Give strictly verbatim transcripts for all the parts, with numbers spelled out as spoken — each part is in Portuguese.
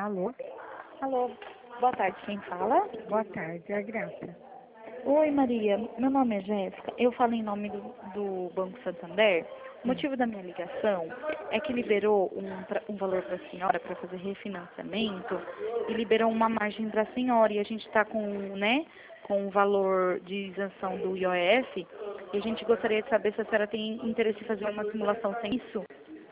Alô? Alô, boa tarde, quem fala? Boa tarde, é a Graça. Oi, Maria, meu nome é Jéssica, eu falo em nome do, do Banco Santander. O Sim. motivo da minha ligação é que liberou um, pra- um valor para a senhora para fazer refinanciamento e liberou uma margem para a senhora e a gente está com, né, com o valor de isenção do I O F e a gente gostaria de saber se a senhora tem interesse em fazer uma simulação sem isso.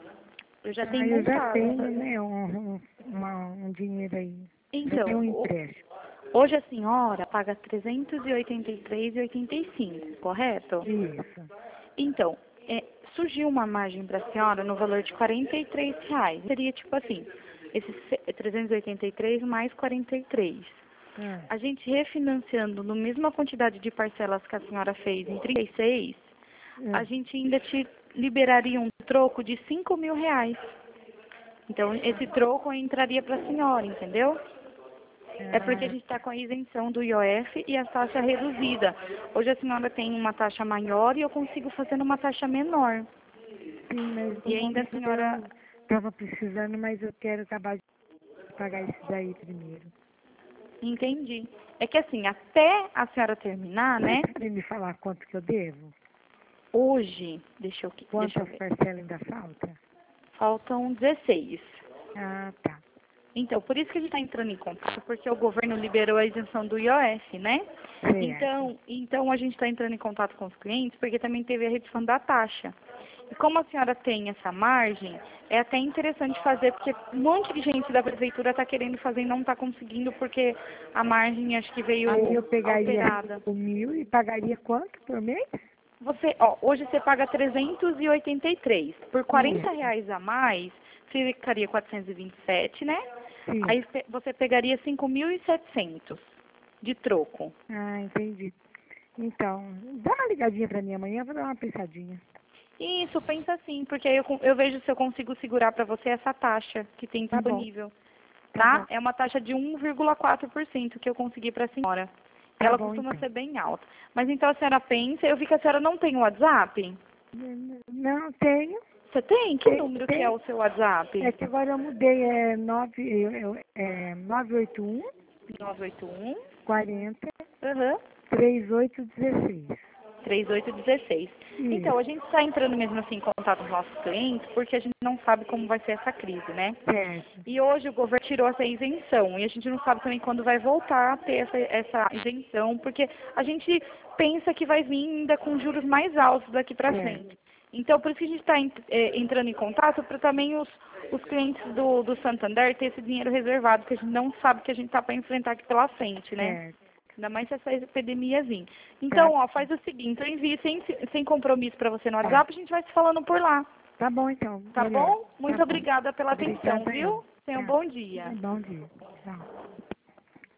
Eu já Ah, tenho eu já montado. tenho, né, um, um, uma- um dinheiro aí. Já tenho Então, um o- empréstimo. hoje a senhora paga trezentos e oitenta e três reais e oitenta e cinco centavos, correto? Isso. Então, é, surgiu uma margem para a senhora no valor de quarenta e três reais. Seria tipo assim, esses se- trezentos e oitenta e três mais quarenta e três. Ah, A gente refinanciando na mesma quantidade de parcelas que a senhora fez em trinta e seis, a ah, gente ainda te liberaria um troco de cinco mil reais. Então, esse troco entraria para a senhora, entendeu? É porque a ah, gente está com a isenção do I O F e a taxa reduzida. Hoje a senhora tem uma taxa maior e eu consigo fazer numa taxa menor. sim, mas no E ainda a momento senhora... eu estava precisando, mas eu quero acabar de pagar isso daí primeiro. Entendi. É que assim, até a senhora terminar, Você né? pode me falar quanto que eu devo? Hoje, deixa eu, deixa eu Quantas ver. parcelas ainda falta? Faltam dezesseis. Ah, tá. Então, por isso que a gente está entrando em contato, porque o governo liberou a isenção do I O F, né? Certo. Então, então a gente está entrando em contato com os clientes, porque também teve a redução da taxa. E como a senhora tem essa margem, é até interessante fazer, porque um monte de gente da prefeitura está querendo fazer e não está conseguindo, porque a margem acho que veio Aí eu pegaria alterada. cinco mil e pagaria quanto por mês? Você, ó, hoje você paga trezentos e oitenta e três. Por quarenta Isso. reais a mais, ficaria quatrocentos e vinte e sete, né? Sim. Aí pe- você pegaria cinco mil e setecentos de troco. Ah, entendi. Então, dá uma ligadinha pra mim amanhã, eu vou dar uma pensadinha. Isso, pensa assim, porque aí eu, con- eu vejo se eu consigo segurar para você essa taxa que tem Tá bom, disponível, tá bom, tá? É uma taxa de um vírgula quatro por cento que eu consegui para a senhora. tá Ela bom costuma então. ser bem alta. Mas então a senhora pensa, eu vi que a senhora não tem o WhatsApp. Não, tenho, Você tem? Que tem, número que é tem. o seu WhatsApp? É que agora eu mudei, é, nove, eu, eu, é nove oito um, nove oito um, quarenta, aham, trinta e oito dezesseis. três oito um seis. Então, a Isso, gente está entrando mesmo assim em contato com os nossos clientes porque a gente não sabe como vai ser essa crise, né? certo. E hoje o governo tirou essa isenção e a gente não sabe também quando vai voltar a ter essa, essa isenção, porque a gente pensa que vai vir ainda com juros mais altos daqui para Certo. frente. Então, por isso que a gente está entrando em contato para também os, os clientes do, do Santander ter esse dinheiro reservado, porque a gente não sabe o que a gente está para enfrentar aqui pela frente, né? Certo. Ainda mais se essa epidemia vir. Tá, Então, ó, faz o seguinte, eu envio sem, sem compromisso para você no tá. WhatsApp, a gente vai se falando por lá. Tá bom então, Tá melhor. bom? Muito Tá bom. obrigada pela atenção, Obrigada eu. viu? Tenha um Tá. bom dia. Bom dia.